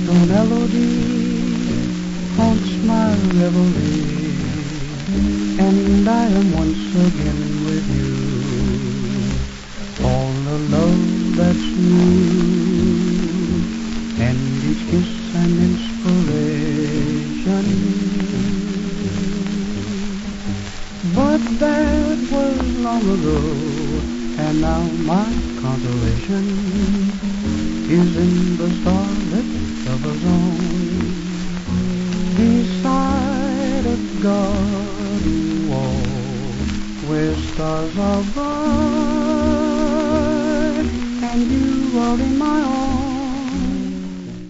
The melody haunts my reverie, and I am once again with you. All the love that's new, and each kiss an inspiration. But that was long ago, and now my consolation is in the starlit lover zone, beside a garden wall where stars are bright, and you are in my arms.